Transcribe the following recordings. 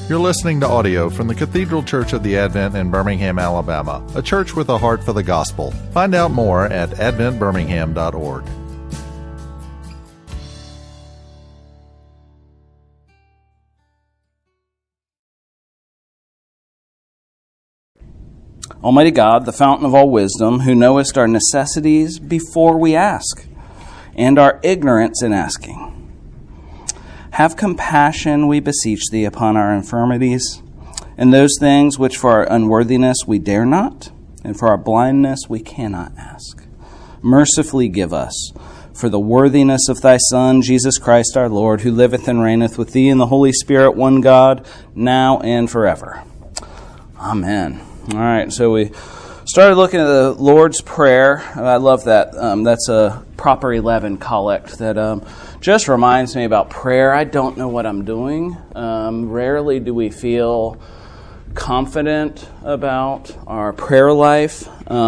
You're listening to audio from the Cathedral Church of the Advent in Birmingham, Alabama, a church with a heart for the gospel. Find out more at adventbirmingham.org. Almighty God, the fountain of all wisdom, who knowest our necessities before we ask, and our ignorance in asking. Have compassion, we beseech thee, upon our infirmities, and those things which for our unworthiness we dare not, and for our blindness we cannot ask. Mercifully give us, for the worthiness of thy Son, Jesus Christ our Lord, who liveth and reigneth with thee in the Holy Spirit, one God, now and forever. Amen. All right, so we started looking at the Lord's Prayer. I love that. That's a Proper 11 collect that just reminds me about prayer. I don't know what I'm doing. Rarely do we feel confident about our prayer life,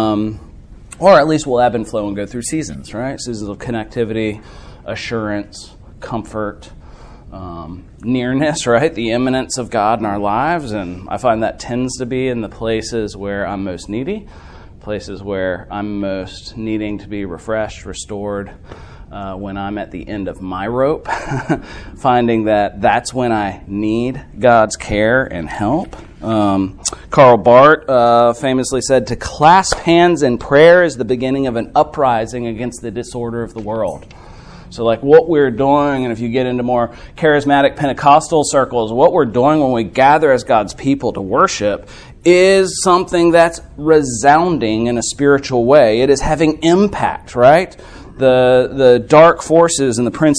or at least we'll ebb and flow and go through seasons, right? Seasons of connectivity, assurance, comfort, nearness, right? The immanence of God in our lives. And I find that tends to be in the places where I'm most needy, places where I'm most needing to be refreshed, restored, when I'm at the end of my rope, finding that that's when I need God's care and help. Karl Barth famously said, "To clasp hands in prayer is the beginning of an uprising against the disorder of the world." So like what we're doing, and if you get into more charismatic Pentecostal circles, what we're doing when we gather as God's people to worship is something that's resounding in a spiritual way. It is having impact, right? The dark forces and the prince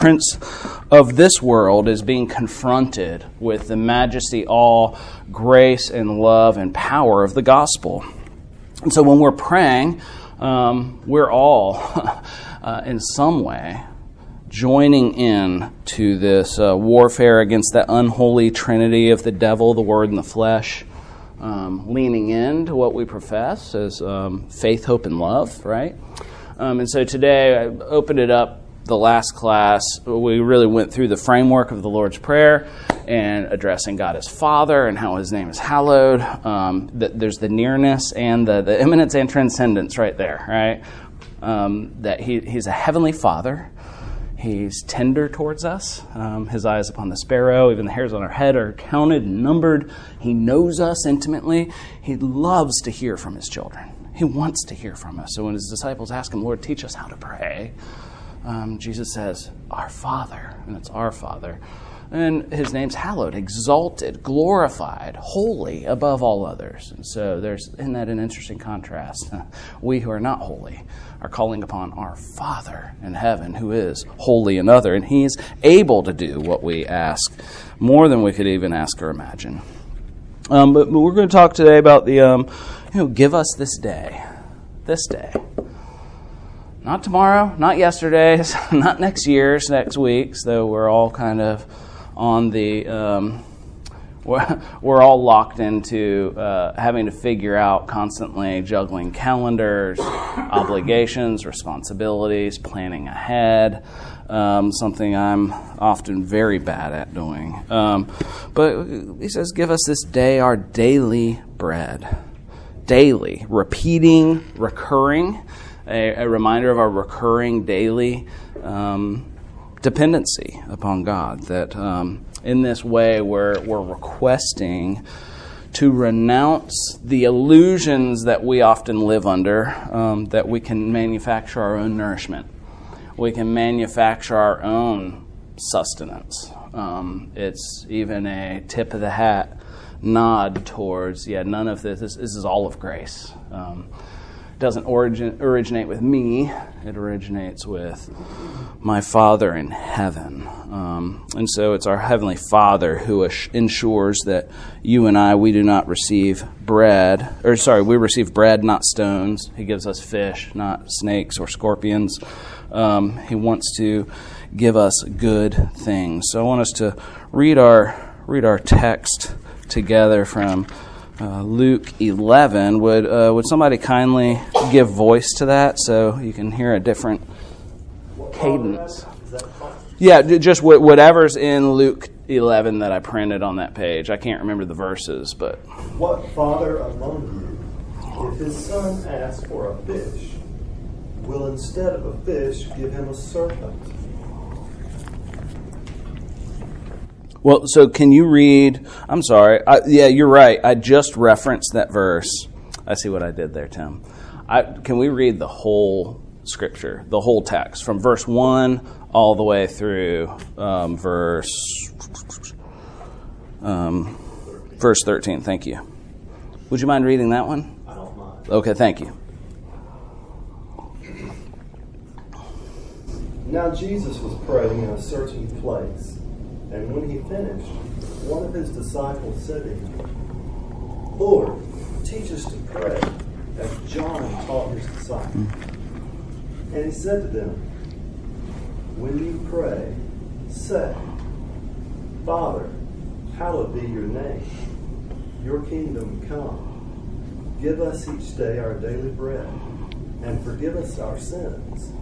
of this world is being confronted with the majesty, awe, grace, and love and power of the gospel. And so when we're praying, we're all, in some way, joining in to this warfare against the unholy trinity of the devil, the word, and the flesh, leaning into what we profess as faith, hope, and love, right? And so today, I opened it up the last class. We really went through the framework of the Lord's Prayer and addressing God as Father and how His name is hallowed. There's the nearness and the immanence and transcendence right there, right? That He's a heavenly Father. He's tender towards us. His eye is upon the sparrow. Even the hairs on our head are counted and numbered. He knows us intimately. He loves to hear from His children. He wants to hear from us. So when His disciples ask Him, "Lord, teach us how to pray," Jesus says, "Our Father," and it's our Father. And His name's hallowed, exalted, glorified, holy above all others. And so isn't that an interesting contrast? We who are not holy are calling upon our Father in heaven, who is holy and other, and He's able to do what we ask, more than we could even ask or imagine. But we're going to talk today about the, give us this day. This day. Not tomorrow, not yesterday's, not next year's, next week's, though we're all kind of on the, we're all locked into having to figure out constantly juggling calendars, obligations, responsibilities, planning ahead, something I'm often very bad at doing. But He says, give us this day our daily bread. Daily, repeating, recurring, a reminder of our recurring daily dependency upon God, that in this way we're requesting to renounce the illusions that we often live under, that we can manufacture our own nourishment. We can manufacture our own sustenance. It's even a tip of the hat nod towards, none of this is all of grace. It doesn't originate with me. It originates with my Father in heaven. And so it's our Heavenly Father who ensures that you and I, we do not receive bread, we receive bread, not stones. He gives us fish, not snakes or scorpions. He wants to give us good things. So I want us to read our text together from Luke 11. Would somebody kindly give voice to that so you can hear a different cadence? Yeah, just whatever's in Luke 11 that I printed on that page. I can't remember the verses, but... What father among you, if his son asks for a fish, will instead of a fish give him a serpent? Well, so can you read... I'm sorry. Yeah, you're right. I just referenced that verse. I see what I did there, Tim. Can we read the whole scripture, the whole text, from verse 1 all the way through verse 13? Thank you. Would you mind reading that one? I don't mind. Okay, thank you. Now Jesus was praying in a certain place, and when he finished, one of his disciples said to him, Lord, teach us to pray, as John taught his disciples. And he said to them, when you pray, say, Father, hallowed be your name. Your kingdom come. Give us each day our daily bread, and forgive us our sins,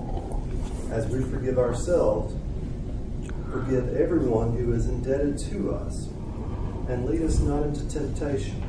as we forgive ourselves. Forgive everyone who is indebted to us, and lead us not into temptation.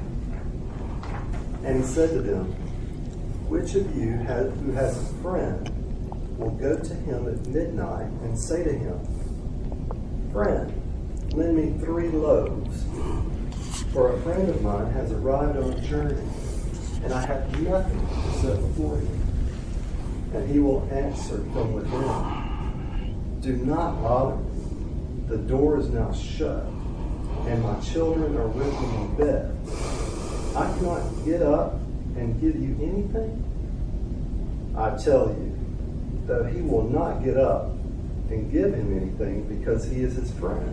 And he said to them, which of you who has a friend will go to him at midnight and say to him, Friend, lend me 3 loaves, for a friend of mine has arrived on a journey, and I have nothing to set before him. And he will answer from within, Do not bother me. The door is now shut, and my children are with me in bed. I cannot get up and give you anything? I tell you, though he will not get up and give him anything because he is his friend,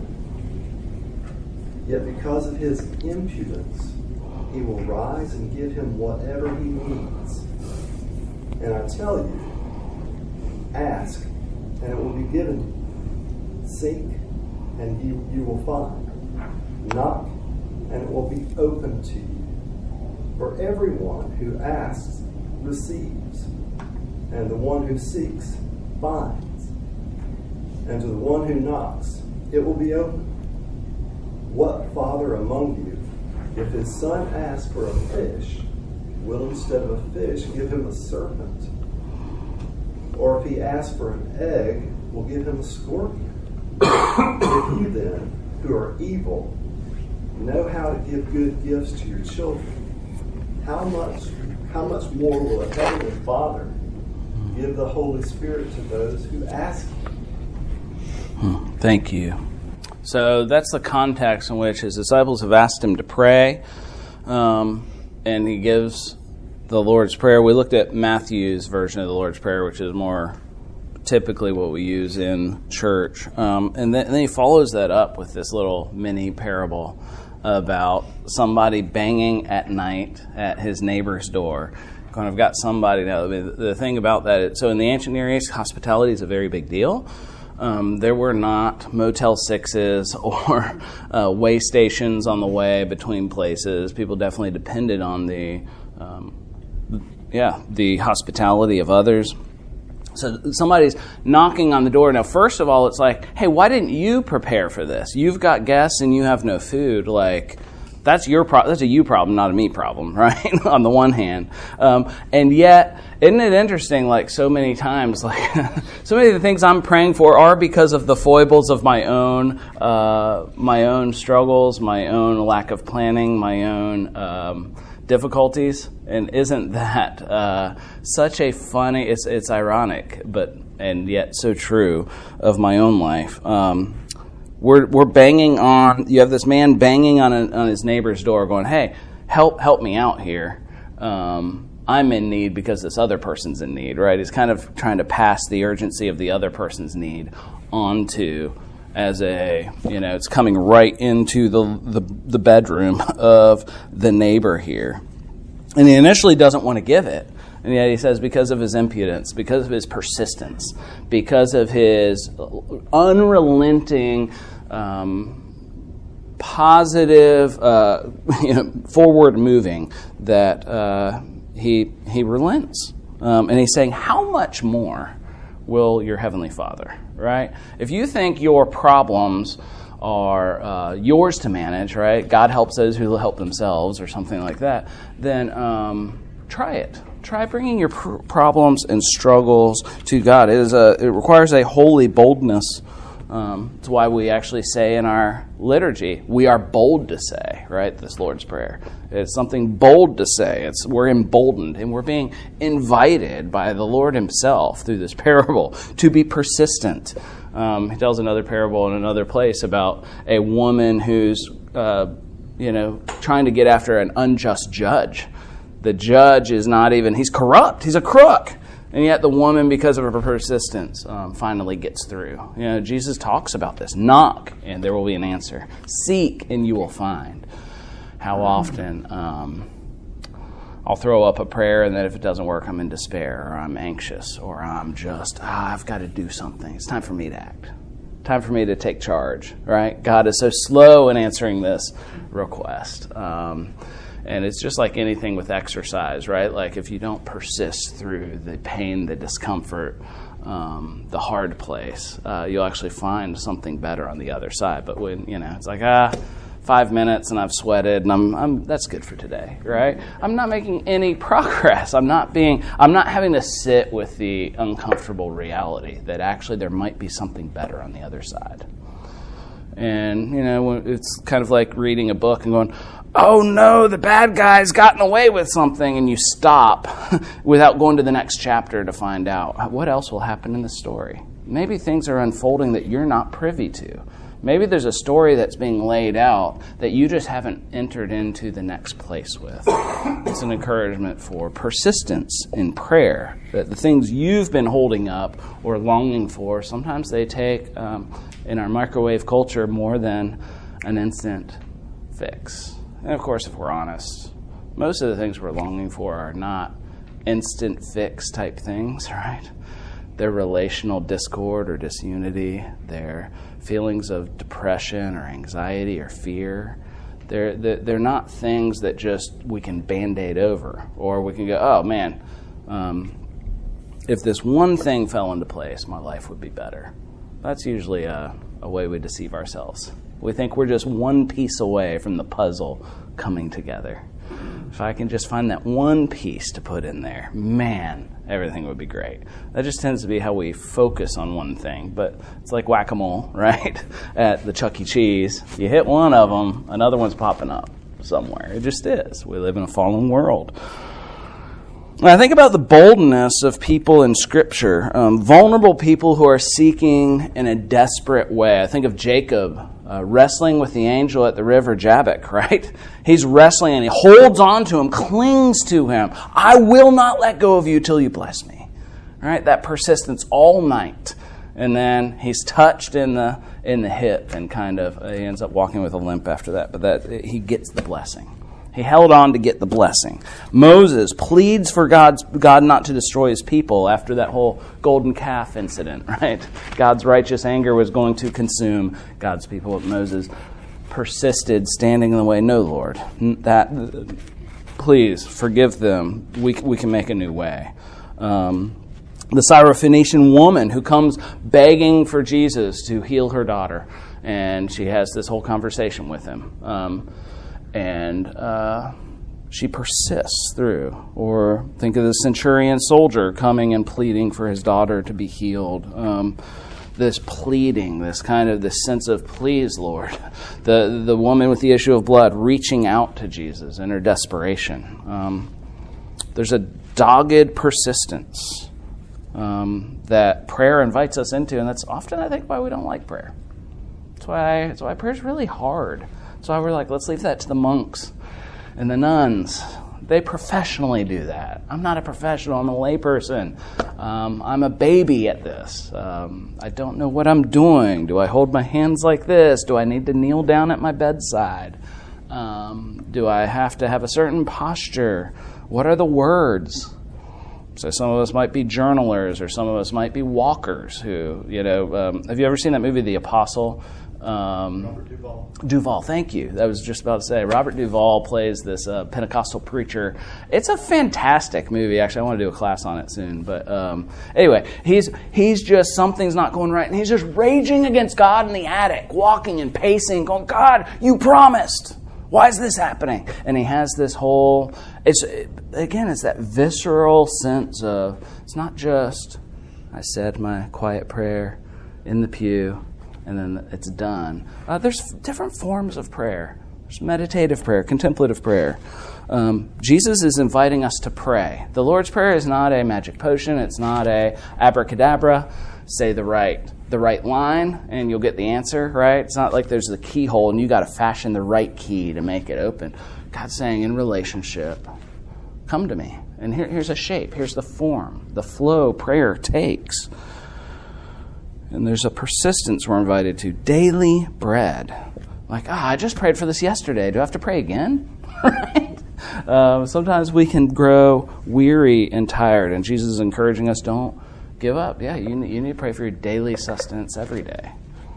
yet because of his impudence, he will rise and give him whatever he needs. And I tell you, ask, and it will be given you. Seek, and you will find. Knock, and it will be open to you. For everyone who asks receives, and the one who seeks finds, and to the one who knocks it will be opened. What father among you, if his son asks for a fish, will instead of a fish give him a serpent? Or if he asks for an egg, will give him a scorpion? If you then, who are evil, know how to give good gifts to your children, how much more will a heavenly Father give the Holy Spirit to those who ask him? Thank you. So that's the context in which his disciples have asked him to pray, and he gives the Lord's Prayer. We looked at Matthew's version of the Lord's Prayer, which is more typically what we use in church. And then he follows that up with this little mini parable about somebody banging at night at his neighbor's door. Kind of got somebody now. The thing about that, so in the ancient Near East, hospitality is a very big deal. There were not Motel 6s or way stations on the way between places. People definitely depended on the hospitality of others. So somebody's knocking on the door. Now, first of all, it's like, hey, why didn't you prepare for this? You've got guests and you have no food. Like, that's your problem. That's a you problem, not a me problem, right? On the one hand, and yet, isn't it interesting? Like so many times, like so many of the things I'm praying for are because of the foibles of my own struggles, my own lack of planning, my own difficulties. And isn't that such a funny? It's ironic, and yet so true of my own life. We're banging on. You have this man banging on his neighbor's door, going, "Hey, help me out here. I'm in need because this other person's in need." Right? He's kind of trying to pass the urgency of the other person's need onto as it's coming right into the bedroom of the neighbor here, and he initially doesn't want to give it. And yet he says because of his impudence, because of his persistence, because of his unrelenting, positive, forward moving, that he relents. And he's saying, how much more will your Heavenly Father, right? If you think your problems are yours to manage, right? God helps those who help themselves, or something like that. Then try it. Try bringing your problems and struggles to God. It requires a holy boldness. It's why we actually say in our liturgy, we are bold to say, right, this Lord's Prayer. It's something bold to say. We're emboldened, and we're being invited by the Lord himself through this parable to be persistent. He tells another parable in another place about a woman who's trying to get after an unjust judge. The judge is not even, he's corrupt, he's a crook. And yet the woman, because of her persistence, finally gets through. Jesus talks about this. Knock, and there will be an answer. Seek, and you will find. How often I'll throw up a prayer, and then if it doesn't work, I'm in despair, or I'm anxious, or I'm just, I've got to do something. It's time for me to act. Time for me to take charge, right? God is so slow in answering this request. And it's just like anything with exercise, right? Like if you don't persist through the pain, the discomfort, the hard place, you'll actually find something better on the other side. But when, it's like, 5 minutes and I've sweated and I'm that's good for today, right? I'm not making any progress. I'm not having to sit with the uncomfortable reality that actually there might be something better on the other side. And, it's kind of like reading a book and going, oh no, the bad guy's gotten away with something, and you stop without going to the next chapter to find out what else will happen in the story. Maybe things are unfolding that you're not privy to. Maybe there's a story that's being laid out that you just haven't entered into the next place with. It's an encouragement for persistence in prayer, that the things you've been holding up or longing for, sometimes they take, in our microwave culture, more than an instant fix. And of course, if we're honest, most of the things we're longing for are not instant fix type things, right? They're relational discord or disunity. They're feelings of depression or anxiety or fear. They're not things that just we can Band-Aid over, or we can go, oh man, if this one thing fell into place, my life would be better. That's usually a way we deceive ourselves. We think we're just one piece away from the puzzle coming together. If I can just find that one piece to put in there, man, everything would be great. That just tends to be how we focus on one thing. But it's like whack-a-mole, right? At the Chuck E. Cheese. You hit one of them, another one's popping up somewhere. It just is. We live in a fallen world. When I think about the boldness of people in Scripture, vulnerable people who are seeking in a desperate way. I think of Jacob wrestling with the angel at the river Jabbok, right? He's wrestling and he holds on to him, clings to him. I will not let go of you till you bless me. Right? That persistence all night. And then he's touched in the hip and kind of he ends up walking with a limp after that. But he gets the blessing. He held on to get the blessing. Moses pleads for God not to destroy his people after that whole golden calf incident, right? God's righteous anger was going to consume God's people. But Moses persisted, standing in the way. No, Lord, please forgive them. We can make a new way. The Syrophoenician woman who comes begging for Jesus to heal her daughter, and she has this whole conversation with him. And she persists through. Or think of the centurion soldier coming and pleading for his daughter to be healed. This pleading, this sense of, please, Lord. The woman with the issue of blood reaching out to Jesus in her desperation. There's a dogged persistence that prayer invites us into, and that's often, I think, why we don't like prayer. That's why prayer is really hard. So we're like, let's leave that to the monks and the nuns. They professionally do that. I'm not a professional. I'm a layperson. I'm a baby at this. I don't know what I'm doing. Do I hold my hands like this? Do I need to kneel down at my bedside? Do I have to have a certain posture? What are the words? So some of us might be journalers, or some of us might be walkers who, have you ever seen that movie, The Apostle? Robert Duvall. Duvall, thank you. I was just about to say, Robert Duvall plays this Pentecostal preacher. It's a fantastic movie. Actually, I want to do a class on it soon. But anyway, he's just, something's not going right, and he's just raging against God in the attic, walking and pacing, going, God, you promised. Why is this happening? And he has this whole, it's that visceral sense of, it's not just, I said my quiet prayer in the pew, and then it's done. There's different forms of prayer. There's meditative prayer, contemplative prayer. Jesus is inviting us to pray. The Lord's Prayer is not a magic potion. It's not a abracadabra. Say the right line, and you'll get the answer, right? It's not like there's a keyhole, and you got to fashion the right key to make it open. God's saying, in relationship, come to me. And here's a shape. Here's the form, the flow prayer takes. And there's a persistence we're invited to. Daily bread. Like, I just prayed for this yesterday. Do I have to pray again? Right? Sometimes we can grow weary and tired, and Jesus is encouraging us, don't give up. Yeah, you need to pray for your daily sustenance every day.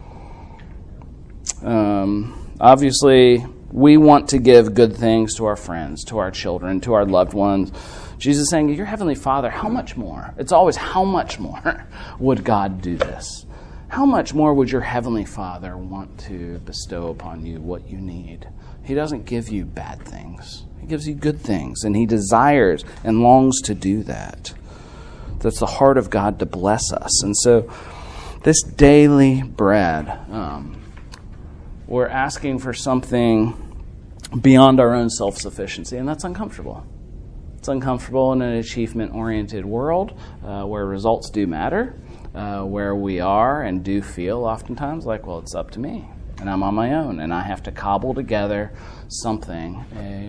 Obviously, we want to give good things to our friends, to our children, to our loved ones. Jesus is saying, your Heavenly Father, how much more? It's always how much more would God do this? How much more would your Heavenly Father want to bestow upon you what you need? He doesn't give you bad things. He gives you good things, and He desires and longs to do that. That's the heart of God to bless us. And so this daily bread, we're asking for something beyond our own self-sufficiency, and that's uncomfortable. It's uncomfortable in an achievement-oriented world where results do matter, where we are and do feel oftentimes like, well, it's up to me, and I'm on my own, and I have to cobble together something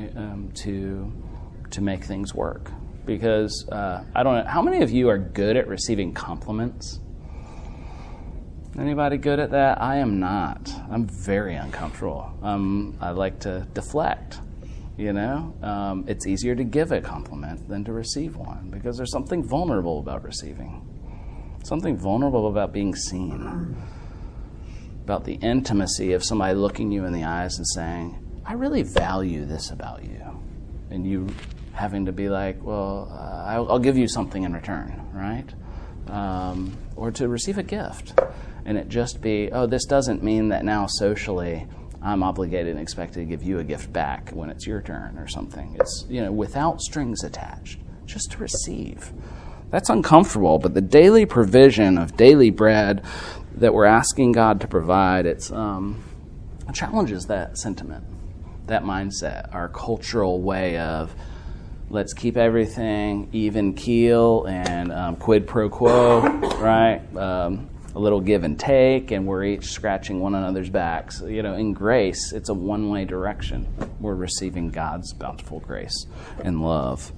to make things work. Because I don't know, how many of you are good at receiving compliments? Anybody good at that? I am not. I'm very uncomfortable. I like to deflect. It's easier to give a compliment than to receive one because there's something vulnerable about receiving. Something vulnerable about being seen. About the intimacy of somebody looking you in the eyes and saying, I really value this about you. And you having to be like, well, I'll give you something in return, right? Or to receive a gift. And it just be, this doesn't mean that now socially I'm obligated and expected to give you a gift back when it's your turn or something. It's, without strings attached, just to receive. That's uncomfortable, but the daily provision of daily bread that we're asking God to provide, it challenges that sentiment, that mindset, our cultural way of let's keep everything even keel and quid pro quo, right? A little give and take, and we're each scratching one another's backs. In grace, it's a one-way direction. We're receiving God's bountiful grace and love.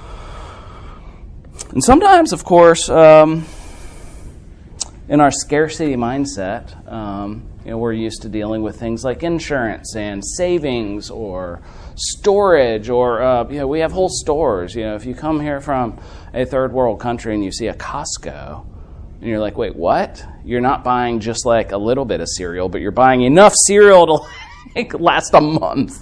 And sometimes, of course, in our scarcity mindset, we're used to dealing with things like insurance and savings or storage, or we have whole stores. If you come here from a third world country and you see a Costco, and you're like, wait, what? You're not buying just like a little bit of cereal, but you're buying enough cereal to last a month.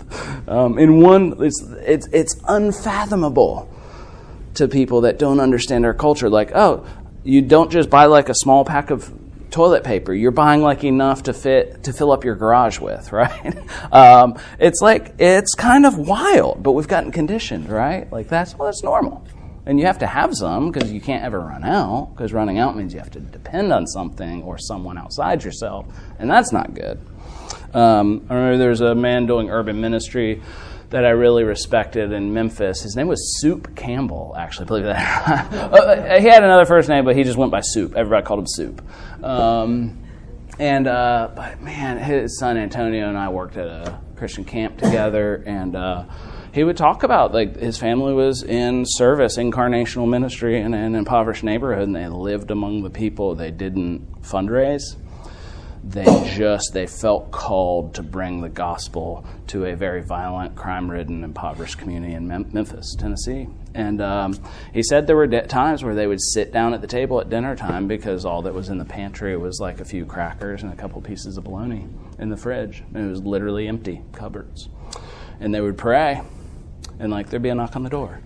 It's unfathomable to people that don't understand our culture. Like, you don't just buy like a small pack of toilet paper. You're buying like enough to fill up your garage with, right? It's kind of wild, but we've gotten conditioned, right? Like that's normal. And you have to have some because you can't ever run out, because running out means you have to depend on something or someone outside yourself, and that's not good. I remember there's a man doing urban ministry that I really respected in Memphis. His name was Soup Campbell, actually, believe that. He had another first name, but he just went by Soup. Everybody called him Soup. But man, his son Antonio and I worked at a Christian camp together, and he would talk about like his family was in service, incarnational ministry in an impoverished neighborhood, and they lived among the people. They didn't fundraise. they felt called to bring the gospel to a very violent, crime-ridden, impoverished community in Memphis, Tennessee. And he said there were times where they would sit down at the table at dinner time because all that was in the pantry was like a few crackers and a couple pieces of bologna in the fridge. And it was literally empty cupboards. And they would pray, and like there'd be a knock on the door.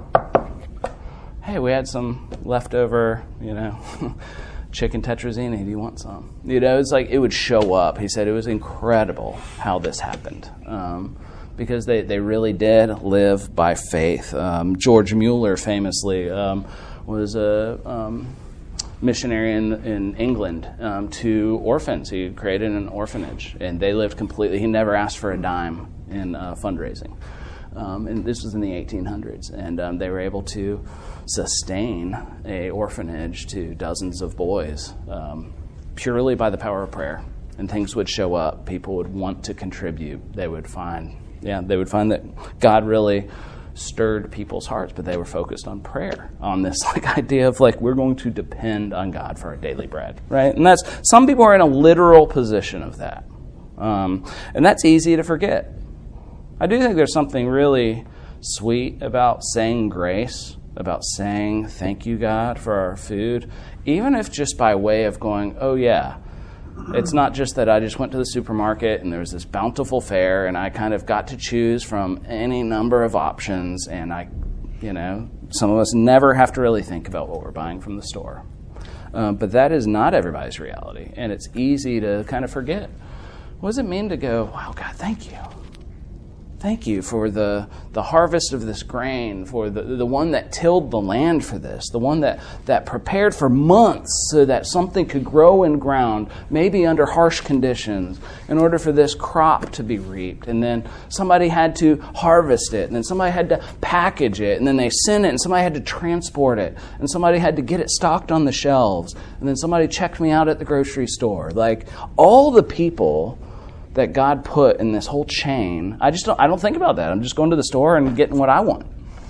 Hey, we had some leftover, chicken tetrazzini. Do you want some? It's like it would show up. He said it was incredible how this happened because they really did live by faith. George Mueller famously was a missionary in England to orphans. He created an orphanage, and they lived completely. He never asked for a dime in fundraising. And this was in the 1800s, and they were able to sustain a orphanage to dozens of boys purely by the power of prayer. And things would show up. People would want to contribute. They would find that God really stirred people's hearts, but they were focused on prayer, on this idea of we're going to depend on God for our daily bread, right? And that's some people are in a literal position of that, and that's easy to forget. I do think there's something really sweet about saying grace, about saying thank you, God, for our food, even if just by way of going, oh yeah, it's not just that I just went to the supermarket and there was this bountiful fare and I kind of got to choose from any number of options, and some of us never have to really think about what we're buying from the store. But that is not everybody's reality, and it's easy to kind of forget. What does it mean to go, wow, God, thank you. Thank you for the harvest of this grain, for the one that tilled the land for this, the one that prepared for months so that something could grow in ground, maybe under harsh conditions, in order for this crop to be reaped. And then somebody had to harvest it, and then somebody had to package it, and then they sent it, and somebody had to transport it, and somebody had to get it stocked on the shelves, and then somebody checked me out at the grocery store. All the people that God put in this whole chain, I don't think about that. I'm just going to the store and getting what I want.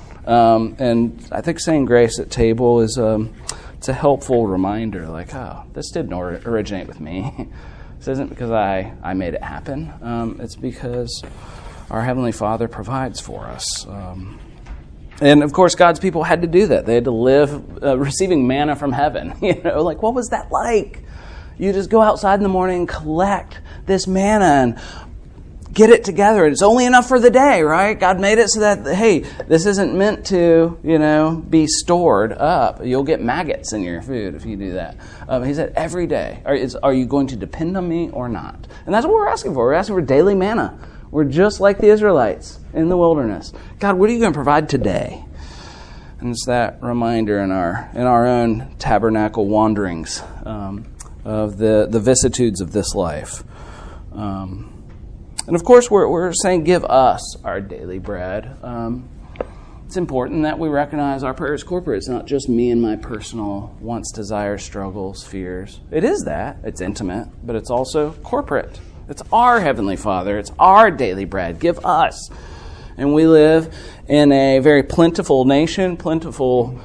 And I think saying grace at table is it's a helpful reminder, this didn't originate with me. This isn't because I made it happen. It's because our Heavenly Father provides for us. And of course, God's people had to do that. They had to live receiving manna from heaven. What was that like? You just go outside in the morning and collect this manna and get it together. It's only enough for the day, right? God made it so that, hey, this isn't meant to, be stored up. You'll get maggots in your food if you do that. He said, every day, are you going to depend on me or not? And that's what we're asking for. We're asking for daily manna. We're just like the Israelites in the wilderness. God, what are you going to provide today? And it's that reminder in our own tabernacle wanderings of the vicissitudes of this life. And of course, we're saying, give us our daily bread. It's important that we recognize our prayer is corporate. It's not just me and my personal wants, desires, struggles, fears. It is that. It's intimate, but it's also corporate. It's our Heavenly Father. It's our daily bread. Give us. And we live in a very plentiful nation, plentiful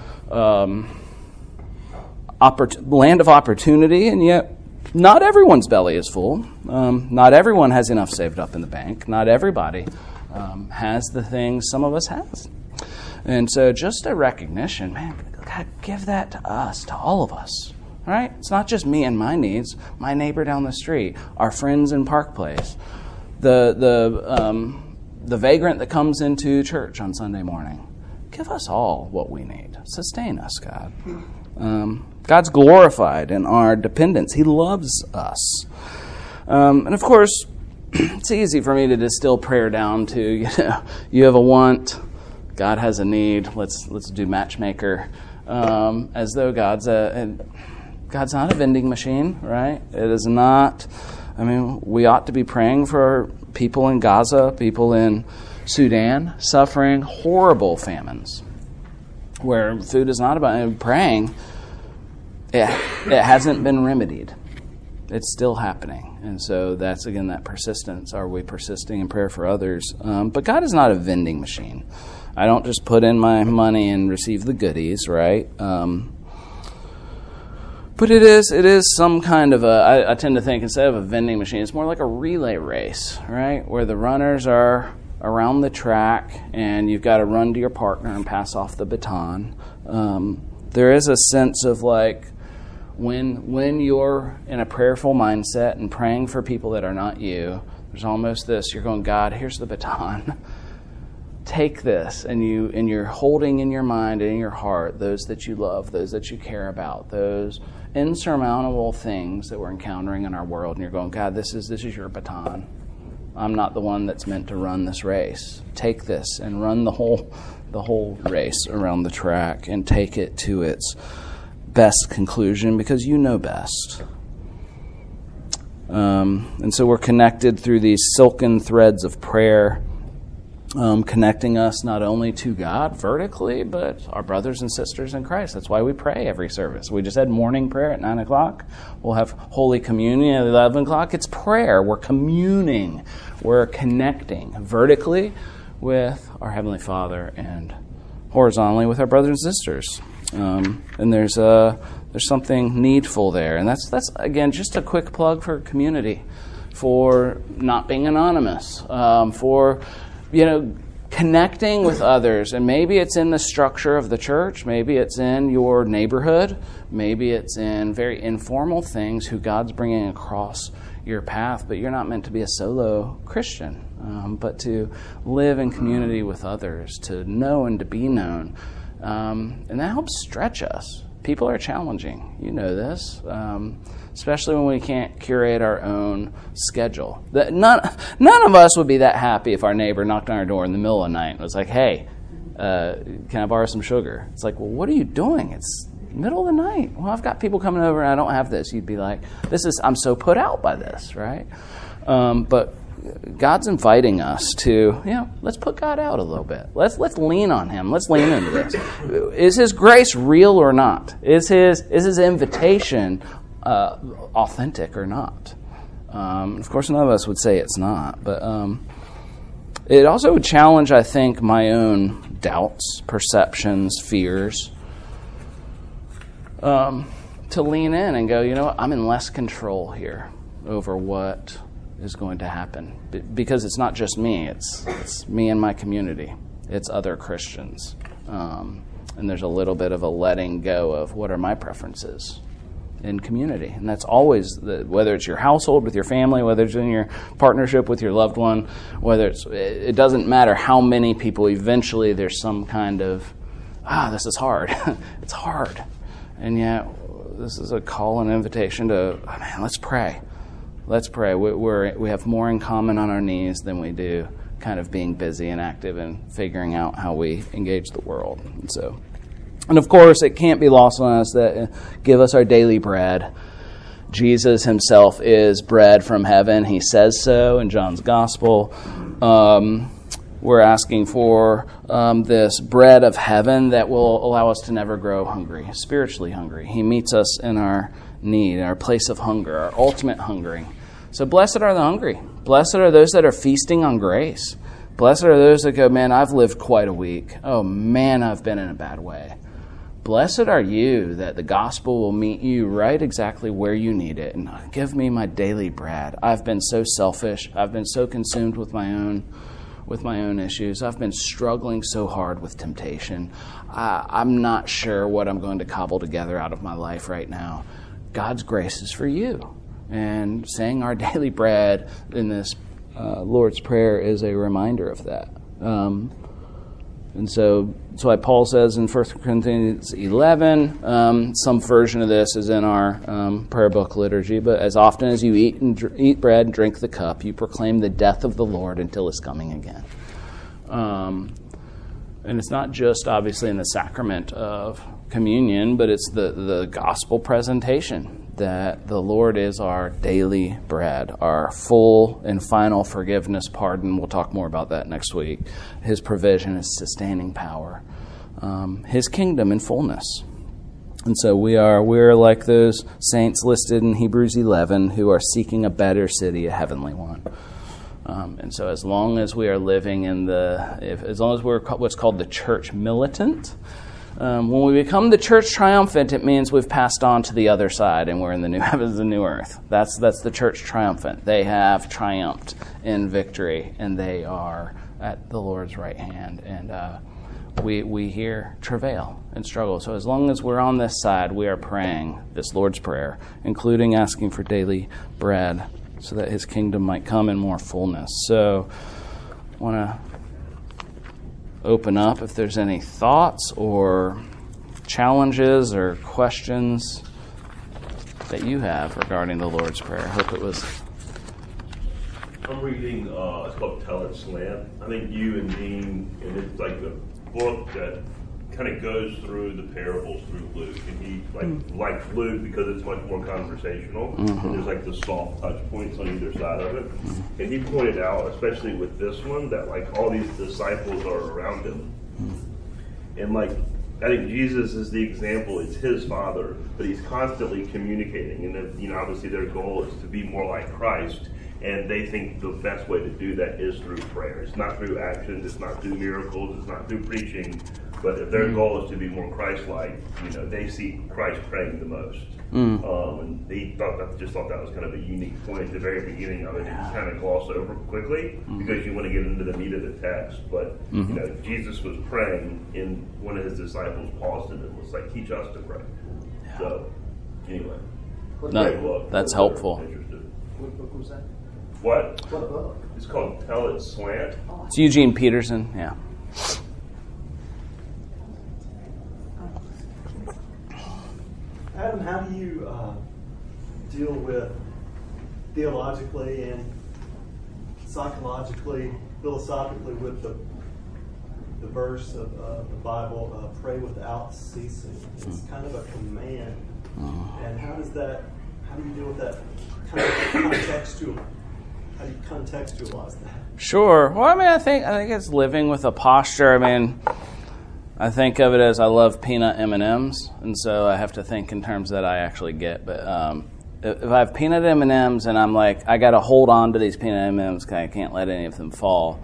land of opportunity, and yet not everyone's belly is full. Not everyone has enough saved up in the bank. Not everybody has the things some of us has. And so just a recognition, man, God, give that to us, to all of us. All right? It's not just me and my needs, my neighbor down the street, our friends in Park Place, the vagrant that comes into church on Sunday morning. Give us all what we need. Sustain us, God. God's glorified in our dependence. He loves us. And of course, it's easy for me to distill prayer down to, you have a want, God has a need, let's do matchmaker, as though God's not a vending machine, right? It is not. We ought to be praying for people in Gaza, people in Sudan, suffering horrible famines, where food is not about praying. It hasn't been remedied. It's still happening. And so that's, again, that persistence. Are we persisting in prayer for others? But God is not a vending machine. I don't just put in my money and receive the goodies, right? But it is some kind of I tend to think instead of a vending machine, it's more like a relay race, right? Where the runners are around the track and you've got to run to your partner and pass off the baton. There is a sense of like when you're in a prayerful mindset and praying for people that are not you, there's almost this, you're going, God, here's the baton. Take this, and you're holding in your mind and in your heart those that you love, those that you care about, those insurmountable things that we're encountering in our world, and you're going, God, this is your baton. I'm not the one that's meant to run this race. Take this and run the whole race around the track and take it to its best conclusion because you know best. And so we're connected through these silken threads of prayer, connecting us not only to God vertically, but our brothers and sisters in Christ. That's why we pray every service. We just had morning prayer at 9 o'clock. We'll have Holy Communion at 11 o'clock. It's prayer. We're communing. We're connecting vertically with our Heavenly Father and horizontally with our brothers and sisters. And there's something needful there. And that's again, just a quick plug for community, for not being anonymous, for connecting with others. And maybe it's in the structure of the church. Maybe it's in your neighborhood. Maybe it's in very informal things who God's bringing across your path. But you're not meant to be a solo Christian, but to live in community with others, to know and to be known. And that helps stretch us. People are challenging. You know this. Especially when we can't curate our own schedule. None of us would be that happy if our neighbor knocked on our door in the middle of the night and was like, hey, can I borrow some sugar? It's like, well, what are you doing? It's middle of the night. Well, I've got people coming over and I don't have this. You'd be like, I'm so put out by this, right? But God's inviting us to, let's put God out a little bit. Let's lean on Him. Let's lean into this. Is His grace real or not? Is His invitation authentic or not? Of course, none of us would say it's not, but it also would challenge, I think, my own doubts, perceptions, fears, to lean in and go, you know what, I'm in less control here over what is going to happen, because it's not just me, it's me and my community, it's other Christians, and there's a little bit of a letting go of what are my preferences in community. And that's always, whether it's your household with your family, whether it's in your partnership with your loved one, it doesn't matter how many people, eventually there's some kind of, this is hard. It's hard. And yet, this is a call and invitation to, let's pray. Let's pray. We have more in common on our knees than we do kind of being busy and active and figuring out how we engage the world. And of course, it can't be lost on us that give us our daily bread. Jesus Himself is bread from heaven. He says so in John's Gospel. We're asking for this bread of heaven that will allow us to never grow hungry, spiritually hungry. He meets us in our need, our place of hunger, our ultimate hungering. So blessed are the hungry. Blessed are those that are feasting on grace. Blessed are those that go, man, I've lived quite a week. Oh, man, I've been in a bad way. Blessed are you that the gospel will meet you right exactly where you need it. And give me my daily bread. I've been so selfish. I've been so consumed with my own issues. I've been struggling so hard with temptation. I'm not sure what I'm going to cobble together out of my life right now. God's grace is for you. And saying our daily bread in this Lord's Prayer is a reminder of that. And so that's why Paul says in 1 Corinthians 11, some version of this is in our prayer book liturgy, but as often as you eat bread and drink the cup, you proclaim the death of the Lord until His coming again. And it's not just obviously in the sacrament of communion, but it's the gospel presentation that the Lord is our daily bread, our full and final forgiveness, pardon. We'll talk more about that next week. His provision, His sustaining power, His kingdom in fullness. And so we're like those saints listed in Hebrews 11 who are seeking a better city, a heavenly one. And so as long as we are living as long as we're what's called the church militant, When we become the church triumphant, it means we've passed on to the other side and we're in the new heavens and new earth. That's the church triumphant. They have triumphed in victory, and they are at the Lord's right hand. And we hear travail and struggle. So as long as we're on this side, we are praying this Lord's Prayer, including asking for daily bread so that his kingdom might come in more fullness. So I want to open up if there's any thoughts or challenges or questions that you have regarding the Lord's Prayer. I hope it was... I'm reading, it's called Tell It Slant. I think you and Dean, and it's like a book that kind of goes through the parables through Luke. And he likes Luke because it's much more conversational. Mm-hmm. And there's like the soft touch points on either side of it. Mm-hmm. And he pointed out, especially with this one, that like all these disciples are around him. Mm-hmm. And like, I think Jesus is the example. It's his Father, but he's constantly communicating. And then, obviously their goal is to be more like Christ. And they think the best way to do that is through prayer. It's not through actions. It's not through miracles. It's not through preaching. But if their goal is to be more Christ-like, they see Christ praying the most. And they just thought that was kind of a unique point at the very beginning of it. It just kind of glossed over quickly because you want to get into the meat of the text. But Jesus was praying, and one of his disciples paused him and was like, "Teach us to pray." Yeah. So anyway, that's helpful. What book was that? What? What book? It's called Tell It Slant. It's Eugene Peterson. Yeah. Adam, how do you deal with theologically and psychologically, philosophically with the verse of the Bible, pray without ceasing? It's kind of a command. And how do you deal with that kind of contextual? How do you contextualize that? Sure. Well, I think it's living with a posture. I think of it as I love peanut M&Ms, and so I have to think in terms that I actually get. But if I have peanut M&Ms and I'm like, I got to hold on to these peanut M&Ms because I can't let any of them fall,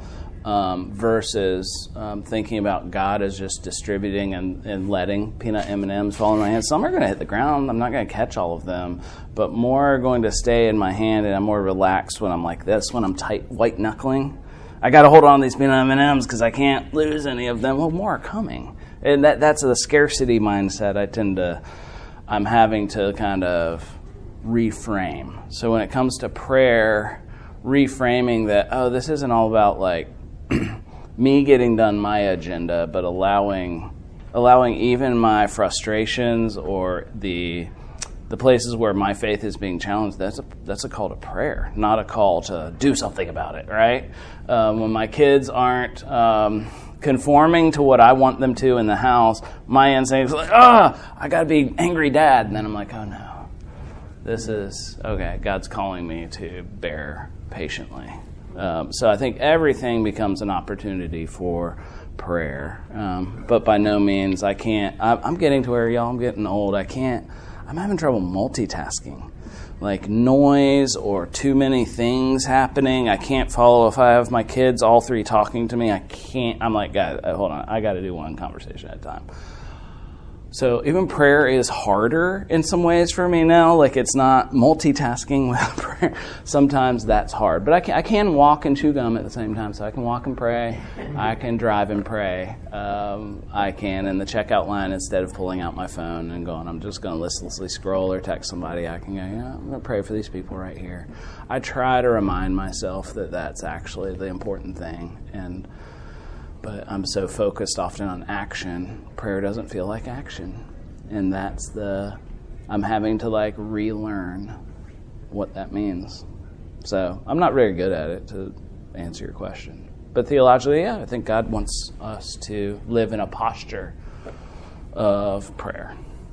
versus thinking about God as just distributing and letting peanut M&Ms fall in my hand. Some are going to hit the ground. I'm not going to catch all of them, but more are going to stay in my hand, and I'm more relaxed when I'm like this, when I'm tight, white-knuckling. I got to hold on to these peanut M&Ms because I can't lose any of them. Well, more are coming. And that's the scarcity mindset I'm having to kind of reframe. So when it comes to prayer, reframing that, this isn't all about like me getting done my agenda, but allowing even my frustrations or the places where my faith is being challenged, that's a call to prayer, not a call to do something about it, right? When my kids aren't conforming to what I want them to in the house, my instinct is like, I got to be angry dad. And then I'm like, oh no, this is, okay, God's calling me to bear patiently. So I think everything becomes an opportunity for prayer. But by no means, I can't, I'm getting to where, I'm getting old. I'm having trouble multitasking. Like noise or too many things happening. I can't follow if I have my kids all three talking to me. I'm like, God, hold on. I got to do one conversation at a time. So even prayer is harder in some ways for me now. Like it's not multitasking with prayer. Sometimes that's hard. But I can walk and chew gum at the same time. So I can walk and pray. I can drive and pray. I can in the checkout line, instead of pulling out my phone and going, I'm just going to listlessly scroll or text somebody, I can go, I'm going to pray for these people right here. I try to remind myself that that's actually the important thing. But I'm so focused often on action, prayer doesn't feel like action. And I'm having to relearn what that means. So I'm not very good at it, to answer your question. But theologically, I think God wants us to live in a posture of prayer.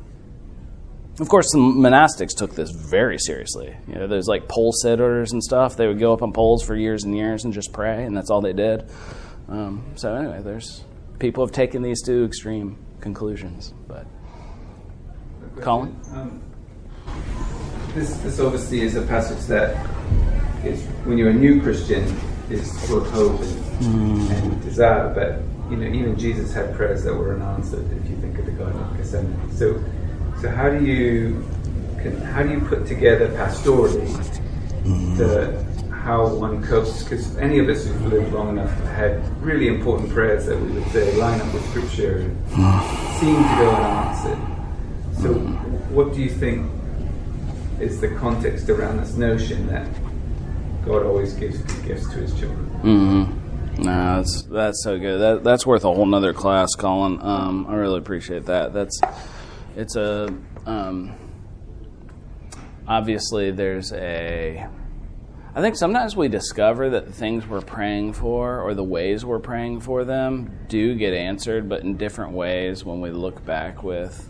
Of course, the monastics took this very seriously. There's pole sitters and stuff. They would go up on poles for years and years and just pray, and that's all they did. So anyway, there's people have taken these to extreme conclusions. But Colin, this obviously is a passage that is, when you're a new Christian, is full of hope and desire. But even Jesus had prayers that were unanswered. If you think of the Garden of Gethsemane, so how do you put together pastorally how one copes? Because any of us who've lived long enough have had really important prayers that we would say line up with Scripture and seem to go unanswered. So, what do you think is the context around this notion that God always gives good gifts to His children? Mm-hmm. No, that's so good. That's worth a whole nother class, Colin. I really appreciate that. Obviously there's I think sometimes we discover that the things we're praying for or the ways we're praying for them do get answered, but in different ways when we look back with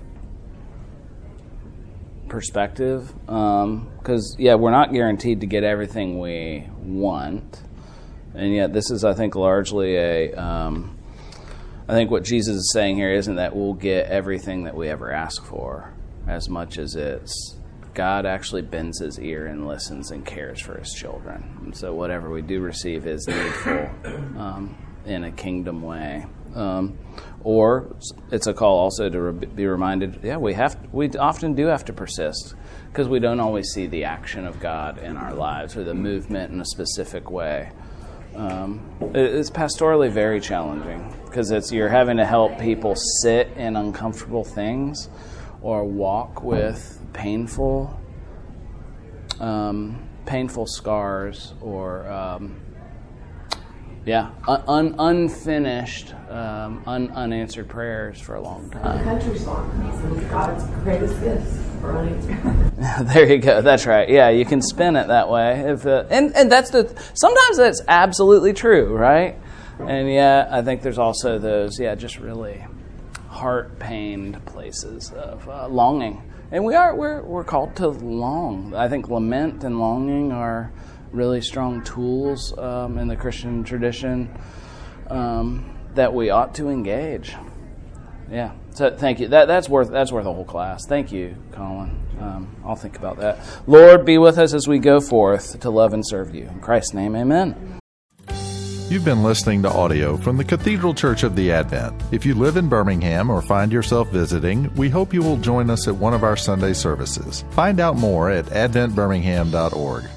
perspective. Because, we're not guaranteed to get everything we want. And yet this is, I think, largely I think what Jesus is saying here isn't that we'll get everything that we ever ask for, as much as it's God actually bends His ear and listens and cares for His children. And so whatever we do receive is needful in a kingdom way. Or it's a call also to be reminded, we often do have to persist because we don't always see the action of God in our lives or the movement in a specific way. It's pastorally very challenging because you're having to help people sit in uncomfortable things or walk with painful scars or unfinished, unanswered prayers for a long time. Country song, God's greatest gifts for unanswered. There you go. That's right. Yeah, you can spin it that way. And that's sometimes that's absolutely true, right? And yet, I think there's also those, just really heart-pained places of longing. And we're called to long. I think lament and longing are really strong tools in the Christian tradition that we ought to engage. Yeah. So thank you. That's worth a whole class. Thank you, Colin. I'll think about that. Lord, be with us as we go forth to love and serve you. In Christ's name, amen. You've been listening to audio from the Cathedral Church of the Advent. If you live in Birmingham or find yourself visiting, we hope you will join us at one of our Sunday services. Find out more at adventbirmingham.org.